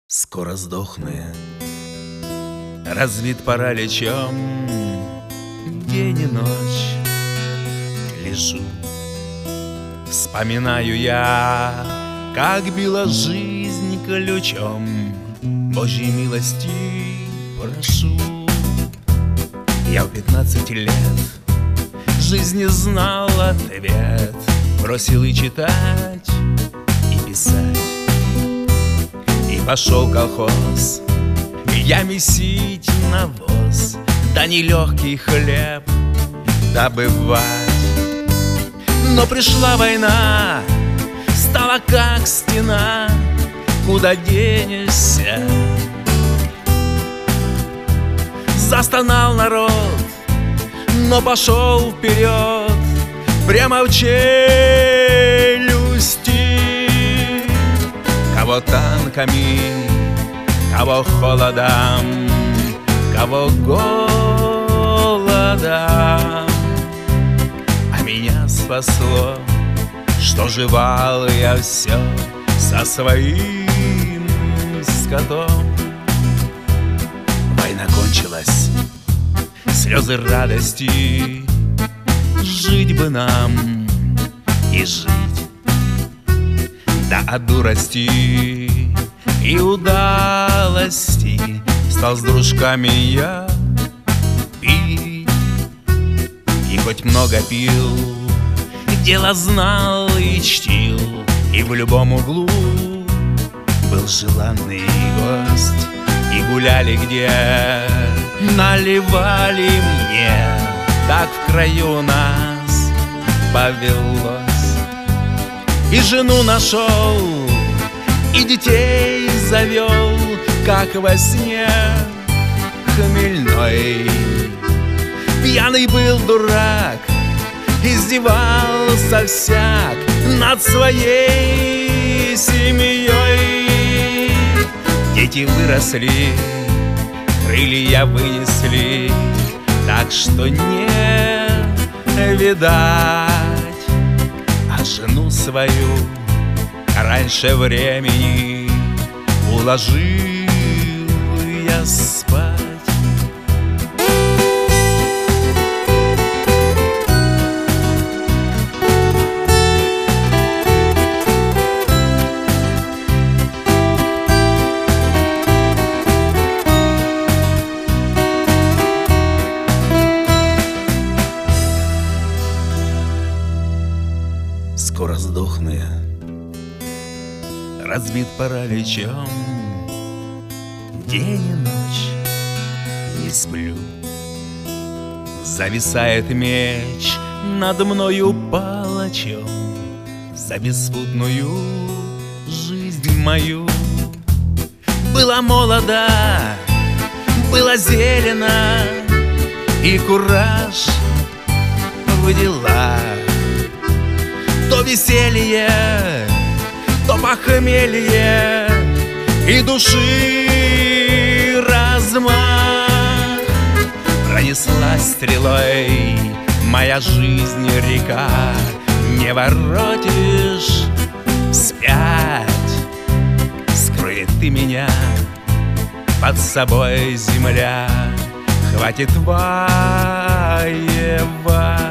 Скоро сдохну я, разбит параличом. День и ночь лежу, вспоминаю я, как била жизнь ключом. Божьей милости прошу. Я в 15 лет жизни знал ответ, бросил и читать, и писать. И пошел колхоз, я месить навоз, да нелегкий хлеб добывать. Но пришла война, стала как стена, куда денешься? Застонал народ, но пошел вперед, прямо в челюсти. Кого танками, кого холодом, кого голодом. А меня спасло, что жевал я все со своим скотом. Война кончилась, слезы радости, жить бы нам и жить. Да от дурости и удалости стал с дружками я пить. И хоть много пил, дело знал и чтил, и в любом углу был желанный гость. И гуляли где, наливали мне, так в краю нас повелось. И жену нашел, и детей завел, как во сне хмельной. Пьяный был дурак, издевался всяк над своей семьей. Дети выросли, крылья вынесли, так что не видать. А жену свою раньше времени уложил я спать. Скоро сдохну я, разбит параличом. День и ночь не сплю, зависает меч над мною палачом за беспутную жизнь мою. Была молода, была зелена, и кураж в делах. То веселье, то похмелье, и души размах. Пронеслась стрелой моя жизнь река, не воротишь вспять. Скроет ты меня, под собой земля, хватит воевать.